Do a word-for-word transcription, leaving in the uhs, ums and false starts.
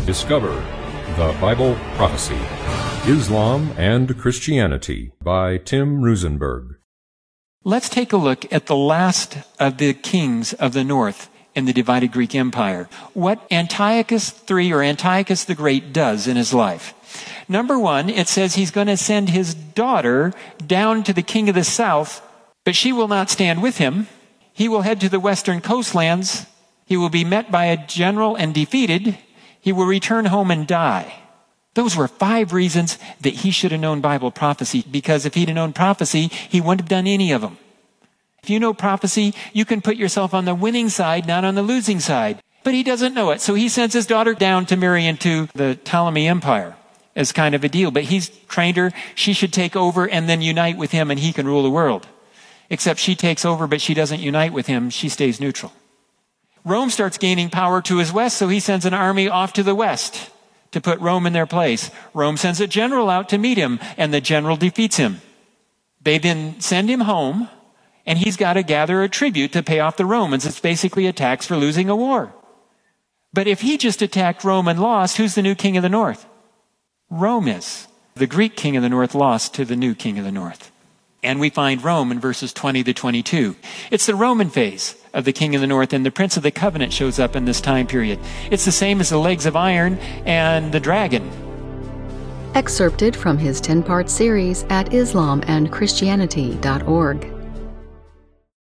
Discover the Bible Prophecy, Islam and Christianity by Tim Rosenberg. Let's take a look at the last of the kings of the north in the divided Greek Empire. What Antiochus the Third or Antiochus the Great does in his life. Number one, it says he's going to send his daughter down to the king of the south, but she will not stand with him. He will head to the western coastlands. He will be met by a general and defeated. He will return home and die. Those were five reasons that he should have known Bible prophecy, because if he'd have known prophecy, he wouldn't have done any of them. If you know prophecy, you can put yourself on the winning side, not on the losing side. But he doesn't know it, so he sends his daughter down to marry into the Ptolemy Empire as kind of a deal. But he's trained her. She should take over and then unite with him, and he can rule the world. Except she takes over, but she doesn't unite with him. She stays neutral. Rome starts gaining power to his west, so he sends an army off to the west to put Rome in their place. Rome sends a general out to meet him, and the general defeats him. They then send him home, and he's got to gather a tribute to pay off the Romans. It's basically a tax for losing a war. But if he just attacked Rome and lost, who's the new king of the north? Rome is. The Greek king of the north lost to the new king of the north. And we find Rome in verses twenty to twenty-two. It's the Roman phase of the king of the north, and the prince of the covenant shows up in this time period. It's the same as the legs of iron and the dragon. Excerpted from his ten-part series at islam and christianity dot org.